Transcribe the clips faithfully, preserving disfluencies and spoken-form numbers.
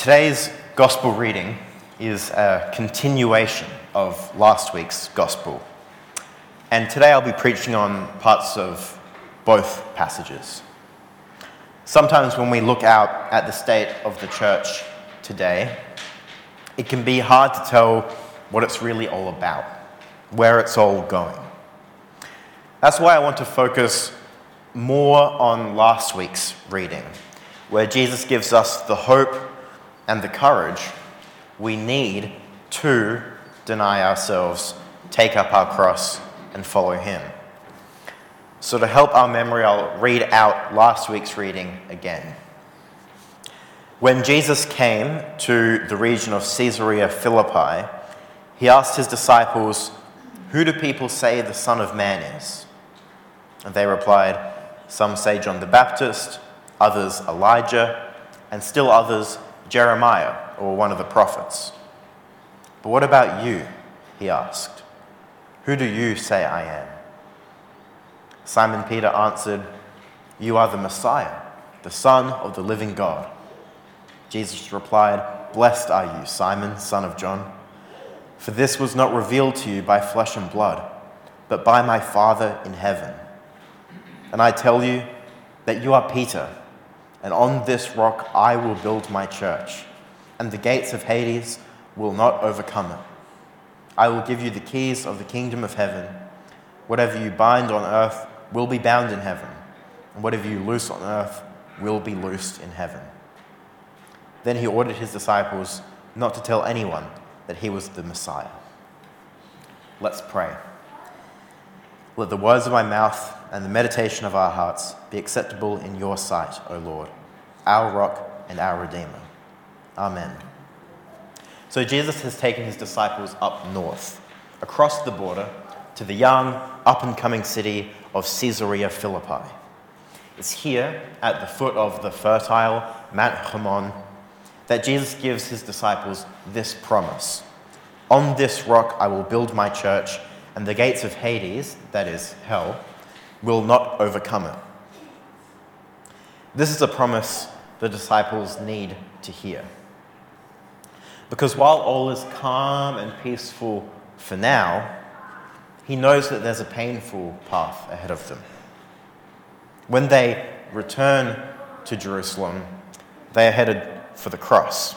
Today's gospel reading is a continuation of last week's gospel. And today I'll be preaching on parts of both passages. Sometimes when we look out at the state of the church today, it can be hard to tell what it's really all about, where it's all going. That's why I want to focus more on last week's reading, where Jesus gives us the hope and the courage we need to deny ourselves, take up our cross, and follow him. So to help our memory, I'll read out last week's reading again. When Jesus came to the region of Caesarea Philippi, he asked his disciples, "Who do people say the Son of Man is?" And they replied, "Some say John the Baptist, others Elijah, and still others Jeremiah or one of the prophets." "But what about you?" he asked. "Who do you say I am?" Simon Peter answered, "You are the Messiah, the Son of the living God." Jesus replied, "Blessed are you, Simon, son of John, for this was not revealed to you by flesh and blood, but by my Father in heaven. And I tell you that you are Peter, and on this rock I will build my church, and the gates of Hades will not overcome it. I will give you the keys of the kingdom of heaven. Whatever you bind on earth will be bound in heaven, and whatever you loose on earth will be loosed in heaven." Then he ordered his disciples not to tell anyone that he was the Messiah. Let's pray. Let the words of my mouth and the meditation of our hearts be acceptable in your sight, O Lord, our rock and our Redeemer. Amen. So Jesus has taken his disciples up north, across the border, to the young, up-and-coming city of Caesarea Philippi. It's here, at the foot of the fertile Mount Hermon, that Jesus gives his disciples this promise: "On this rock I will build my church, and the gates of Hades," that is, hell, "will not overcome it." This is a promise the disciples need to hear. Because while all is calm and peaceful for now, he knows that there's a painful path ahead of them. When they return to Jerusalem, they are headed for the cross.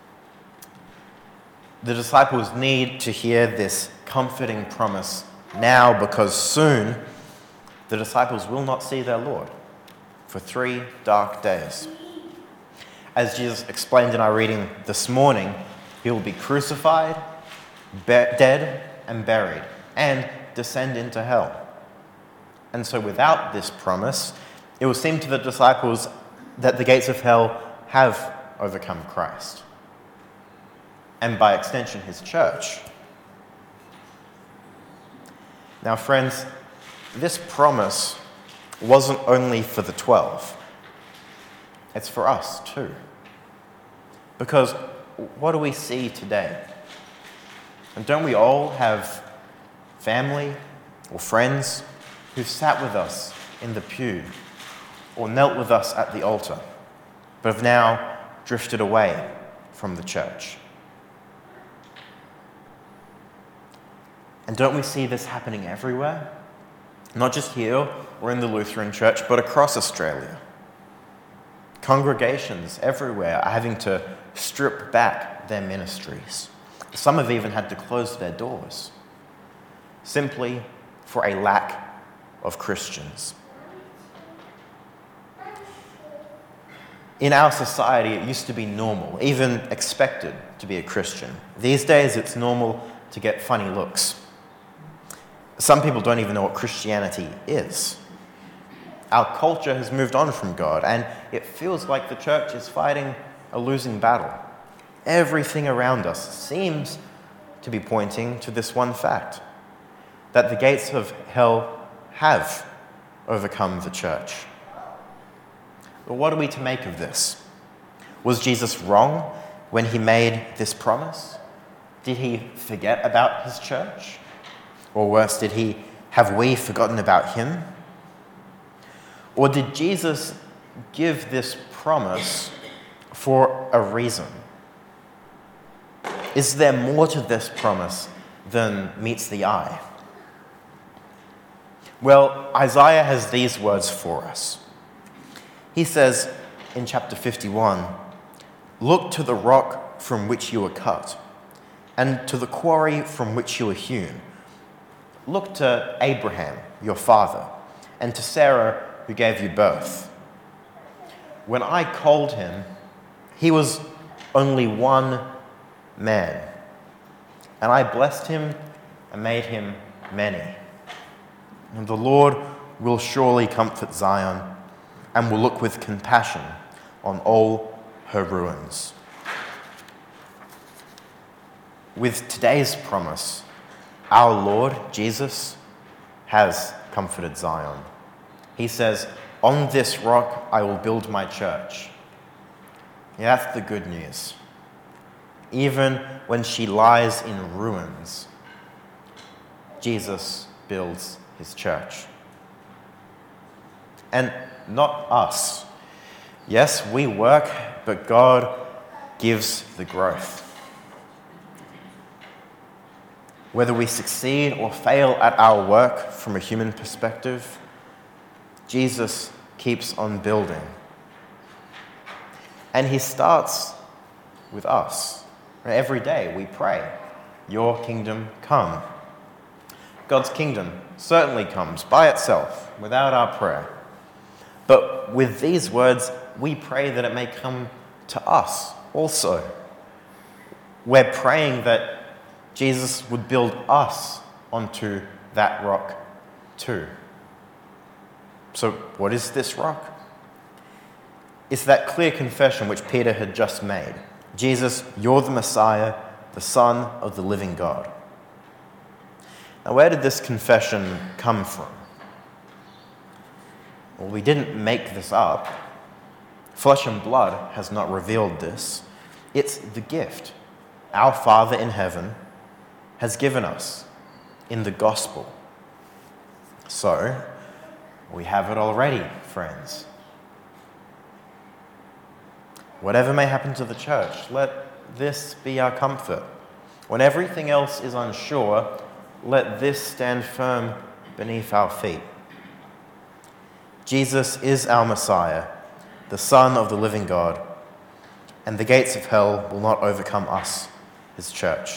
The disciples need to hear this comforting promise now, because soon the disciples will not see their Lord for three dark days. As Jesus explained in our reading this morning, he will be crucified, be- dead, and buried, and descend into hell. And so without this promise, it will seem to the disciples that the gates of hell have overcome Christ, and by extension his church. Now friends, this promise wasn't only for the twelve. It's for us too. Because what do we see today? And don't we all have family or friends who've sat with us in the pew or knelt with us at the altar, but have now drifted away from the church? And don't we see this happening everywhere? Not just here or in the Lutheran Church, but across Australia. Congregations everywhere are having to strip back their ministries. Some have even had to close their doors, simply for a lack of Christians. In our society, it used to be normal, even expected, to be a Christian. These days, it's normal to get funny looks. Some people don't even know what Christianity is. Our culture has moved on from God, and it feels like the church is fighting a losing battle. Everything around us seems to be pointing to this one fact: that the gates of hell have overcome the church. But what are we to make of this? Was Jesus wrong when he made this promise? Did he forget about his church? Or worse, did he have we forgotten about him? Or did Jesus give this promise for a reason? is there more to this promise than meets the eye? Well, Isaiah has these words for us. He says in chapter fifty-one, "Look to the rock from which you were cut, and to the quarry from which you were hewn. Look to Abraham, your father, and to Sarah, who gave you birth. When I called him, he was only one man, and I blessed him and made him many. And the Lord will surely comfort Zion and will look with compassion on all her ruins." With today's promise, our Lord Jesus has comforted Zion. He says, "On this rock I will build my church." Yeah, that's the good news. Even when she lies in ruins, Jesus builds his church. And not us. Yes, we work, but God gives the growth. Whether we succeed or fail at our work from a human perspective, Jesus keeps on building. And he starts with us. Every day we pray, "Your kingdom come." God's kingdom certainly comes by itself, without our prayer. But with these words, we pray that it may come to us also. We're praying that Jesus would build us onto that rock too. So what is this rock? It's that clear confession which Peter had just made. "Jesus, you're the Messiah, the Son of the living God." Now, where did this confession come from? Well, we didn't make this up. Flesh and blood has not revealed this. It's the gift our Father in heaven has given us in the gospel. So, we have it already, friends. Whatever may happen to the church, let this be our comfort. When everything else is unsure, let this stand firm beneath our feet. Jesus is our Messiah, the Son of the living God, and the gates of hell will not overcome us, his church.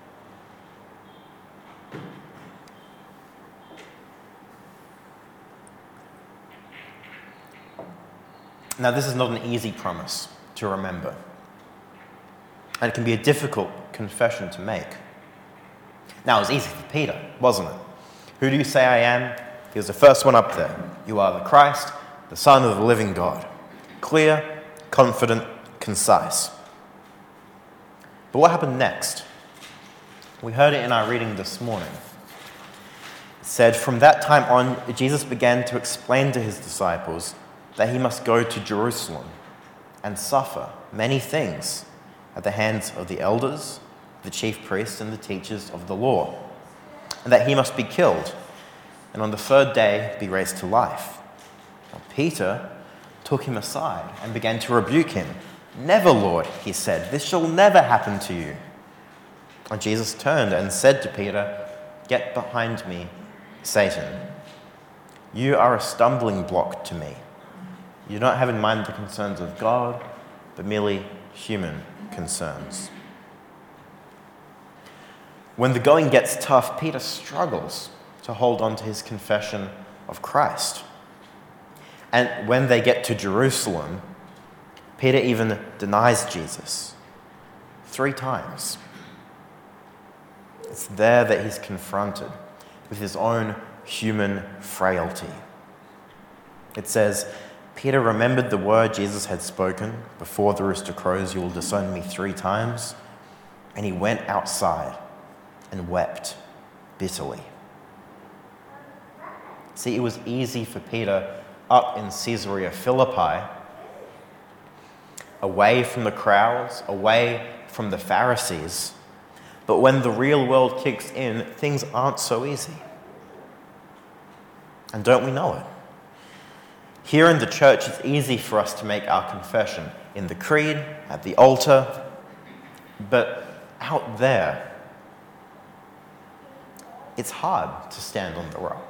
Now, this is not an easy promise to remember, and it can be a difficult confession to make. Now, it was easy for Peter, wasn't it? "Who do you say I am?" He was the first one up there. "You are the Christ, the Son of the living God." Clear, confident, concise. But what happened next? We heard it in our reading this morning. It said, "From that time on, Jesus began to explain to his disciples that he must go to Jerusalem and suffer many things at the hands of the elders, the chief priests, and the teachers of the law, and that he must be killed, and on the third day be raised to life." Now, Peter took him aside and began to rebuke him. "Never, Lord," he said, "this shall never happen to you." And Jesus turned and said to Peter, "Get behind me, Satan. You are a stumbling block to me. You don't have in mind the concerns of God, but merely human concerns." When the going gets tough, Peter struggles to hold on to his confession of Christ. And when they get to Jerusalem, Peter even denies Jesus three times. It's there that he's confronted with his own human frailty. It says, "Peter remembered the word Jesus had spoken, 'Before the rooster crows, you will disown me three times.' And he went outside and wept bitterly." See, it was easy for Peter up in Caesarea Philippi, away from the crowds, away from the Pharisees. But when the real world kicks in, things aren't so easy. And don't we know it? Here in the church, it's easy for us to make our confession in the creed, at the altar. But out there, it's hard to stand on the rock.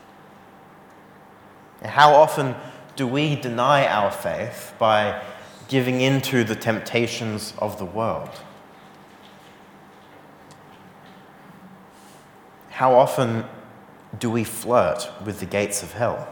And how often do we deny our faith by giving in to the temptations of the world? How often do we flirt with the gates of hell?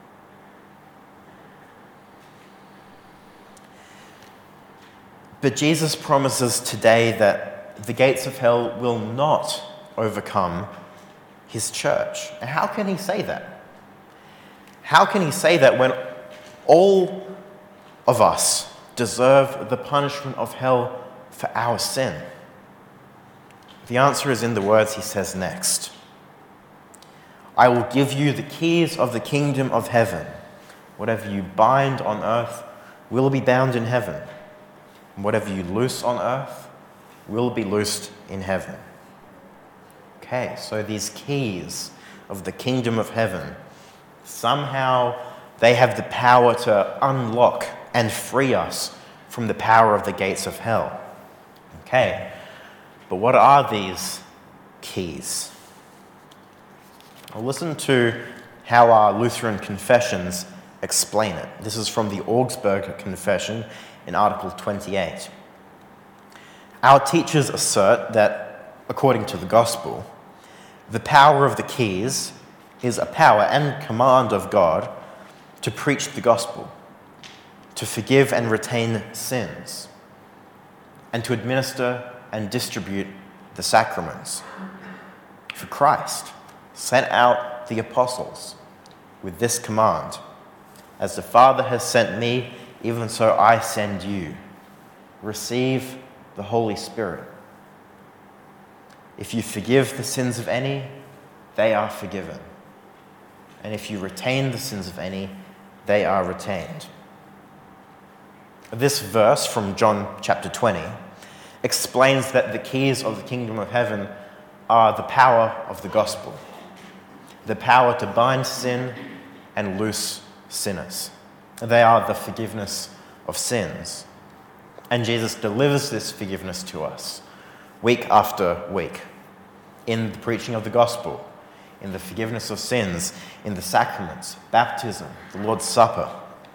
But Jesus promises today that the gates of hell will not overcome his church. And how can he say that? How can he say that when all of us deserve the punishment of hell for our sin? The answer is in the words he says next. I will give you the keys of the kingdom of heaven. Whatever you bind on earth will be bound in heaven. And whatever you loose on earth will be loosed in heaven. Okay, so these keys of the kingdom of heaven, somehow they have the power to unlock and free us from the power of the gates of hell. Okay, but what are these keys? Well, listen to how our Lutheran confessions explain it. This is from the Augsburg Confession in Article twenty-eight. Our teachers assert that, according to the Gospel, the power of the keys is a power and command of God to preach the Gospel, to forgive and retain sins, and to administer and distribute the sacraments. For Christ sent out the apostles with this command: as the Father has sent me, even so I send you. Receive the Holy Spirit. If you forgive the sins of any, they are forgiven. And if you retain the sins of any, they are retained. This verse from John chapter twenty explains that the keys of the kingdom of heaven are the power of the gospel, the power to bind sin and loose sinners. They are the forgiveness of sins. And Jesus delivers this forgiveness to us week after week in the preaching of the gospel, in the forgiveness of sins, in the sacraments, baptism, the Lord's Supper.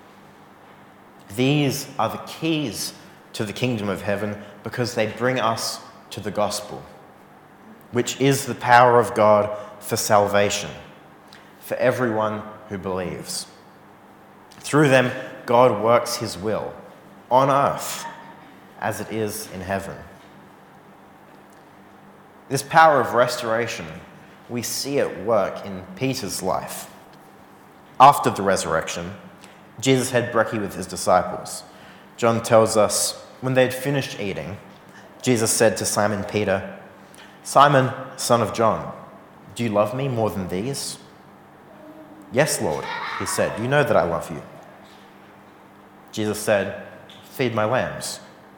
These are the keys to the kingdom of heaven because they bring us to the gospel, which is the power of God for salvation, for everyone who believes. Through them, God works his will on earth as it is in heaven. This power of restoration, we see at work in Peter's life. After the resurrection, Jesus had brekkie with his disciples. John tells us, when they had finished eating, Jesus said to Simon Peter, "Simon, son of John, do you love me more than these?" "Yes, Lord," he said, "you know that I love you." Jesus said, "Feed my lambs."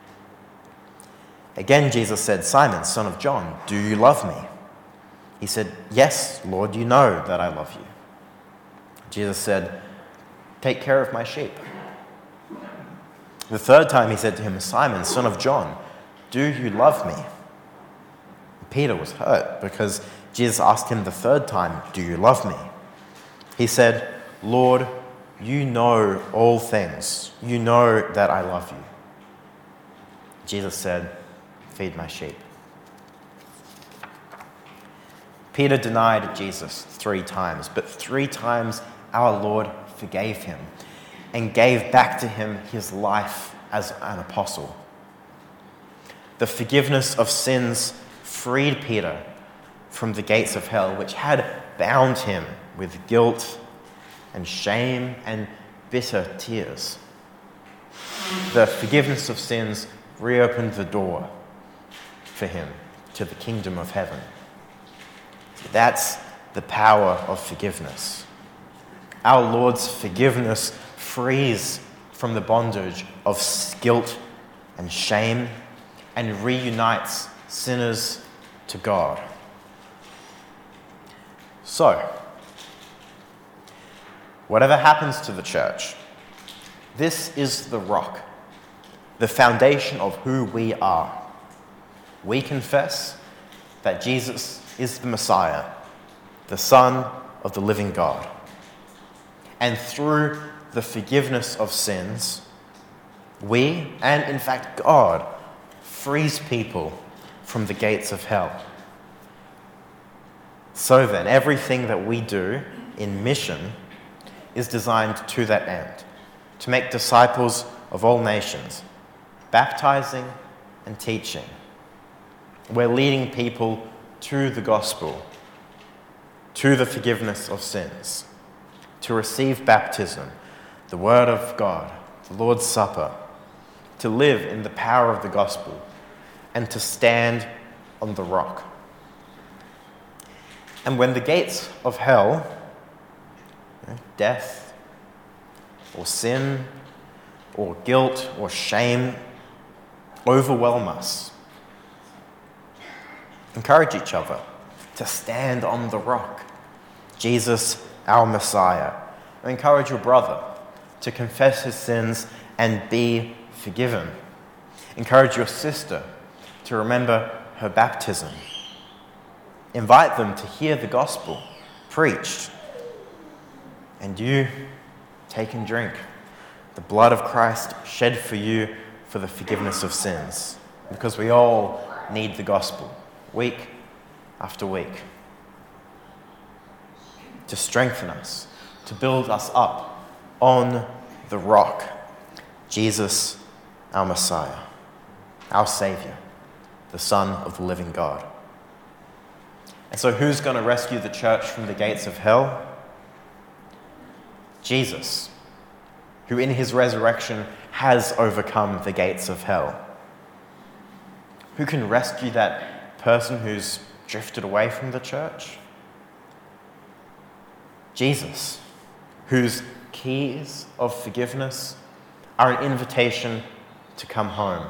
Again, Jesus said, "Simon, son of John, do you love me?" He said, "Yes, Lord, you know that I love you." Jesus said, "Take care of my sheep." The third time he said to him, "Simon, son of John, do you love me?" Peter was hurt because Jesus asked him the third time, "Do you love me?" He said, "Lord, you know all things. You know that I love you." Jesus said, "Feed my sheep." Peter denied Jesus three times, but three times our Lord forgave him and gave back to him his life as an apostle. The forgiveness of sins freed Peter from the gates of hell, which had bound him with guilt and shame and bitter tears. The forgiveness of sins reopened the door for him to the kingdom of heaven. That's the power of forgiveness. Our Lord's forgiveness frees from the bondage of guilt and shame and reunites sinners to God. So, whatever happens to the church, this is the rock, the foundation of who we are. we confess that Jesus is the Messiah, the Son of the living God. And through the forgiveness of sins, we, and in fact God, frees people from the gates of hell. So then, everything that we do in mission is designed to that end, to make disciples of all nations, baptizing and teaching. We're leading people to the gospel, to the forgiveness of sins, to receive baptism, the word of God, the Lord's Supper, to live in the power of the gospel, and to stand on the rock. And when the gates of hell, you know, death, or sin, or guilt, or shame, overwhelm us, encourage each other to stand on the rock, Jesus, our Messiah. Encourage your brother to confess his sins and be forgiven. Encourage your sister to remember her baptism. Invite them to hear the gospel preached. And you, take and drink the blood of Christ shed for you for the forgiveness of sins. Because we all need the gospel, week after week, to strengthen us, to build us up on the rock, Jesus, our Messiah, our Saviour, the Son of the living God. And so who's going to rescue the church from the gates of hell? Jesus, who in his resurrection has overcome the gates of hell. Who can rescue that person who's drifted away from the church? Jesus, whose keys of forgiveness are an invitation to come home.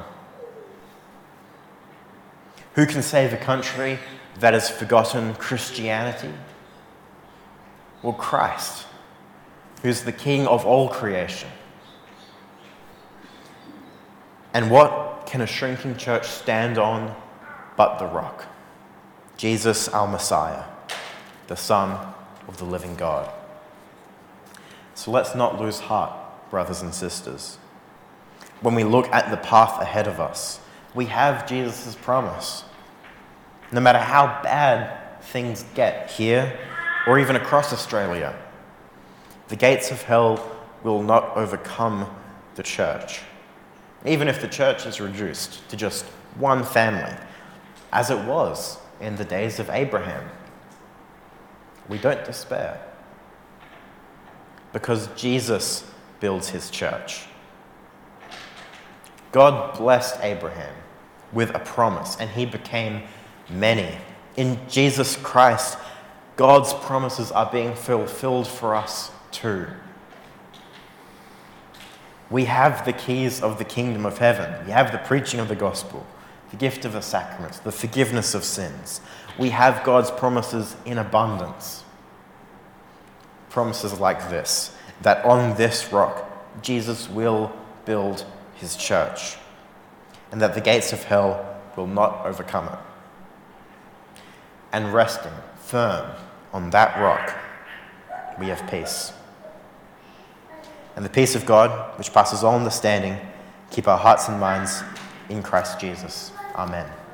Who can save a country that has forgotten Christianity? Well, Christ, who's the King of all creation. And what can a shrinking church stand on but the rock? Jesus, our Messiah, the Son of the living God. So let's not lose heart, brothers and sisters. When we look at the path ahead of us, we have Jesus' promise. No matter how bad things get here or even across Australia, the gates of hell will not overcome the church. Even if the church is reduced to just one family, as it was in the days of Abraham, we don't despair, because Jesus builds his church. God blessed Abraham with a promise, and he became many. In Jesus Christ, God's promises are being fulfilled for us too. We have the keys of the kingdom of heaven. We have the preaching of the gospel, the gift of the sacraments, the forgiveness of sins. We have God's promises in abundance. Promises like this, that on this rock, Jesus will build his church, and that the gates of hell will not overcome it. And resting firm on that rock, we have peace. And the peace of God, which passes all understanding, keep our hearts and minds in Christ Jesus. Amen.